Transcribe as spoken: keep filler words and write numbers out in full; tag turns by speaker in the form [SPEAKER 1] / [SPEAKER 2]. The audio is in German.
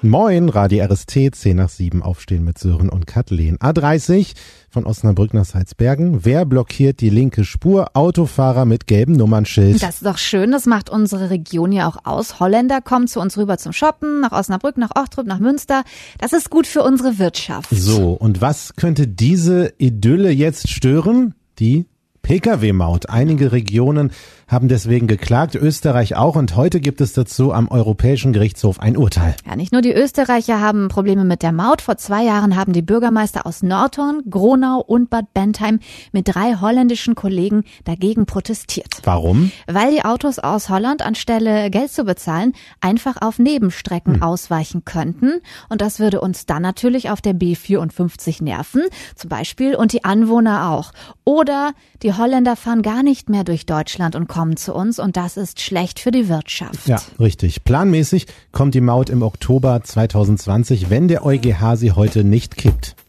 [SPEAKER 1] Moin, Radio R S T, zehn nach sieben, Aufstehen mit Sören und Kathleen. A dreißig von Osnabrück nach Salzbergen. Wer blockiert die linke Spur? Autofahrer mit gelbem Nummernschild.
[SPEAKER 2] Das ist doch schön, das macht unsere Region ja auch aus. Holländer kommen zu uns rüber zum Shoppen, nach Osnabrück, nach Ochtrup, nach Münster. Das ist gut für unsere Wirtschaft.
[SPEAKER 1] So, und was könnte diese Idylle jetzt stören? Die P K W-Maut. Einige Regionen haben deswegen geklagt, Österreich auch, und heute gibt es dazu am Europäischen Gerichtshof ein Urteil.
[SPEAKER 2] Ja, nicht nur die Österreicher haben Probleme mit der Maut. Vor zwei Jahren haben die Bürgermeister aus Nordhorn, Gronau und Bad Bentheim mit drei holländischen Kollegen dagegen protestiert.
[SPEAKER 1] Warum?
[SPEAKER 2] Weil die Autos aus Holland anstelle Geld zu bezahlen einfach auf Nebenstrecken hm. ausweichen könnten. Und das würde uns dann natürlich auf der B vierundfünfzig nerven, zum Beispiel, und die Anwohner auch. Oder die Holländer fahren gar nicht mehr durch Deutschland und kommen zu uns, und das ist schlecht für die Wirtschaft.
[SPEAKER 1] Ja, richtig. Planmäßig kommt die Maut im Oktober zweitausendzwanzig, wenn der EuGH sie heute nicht kippt.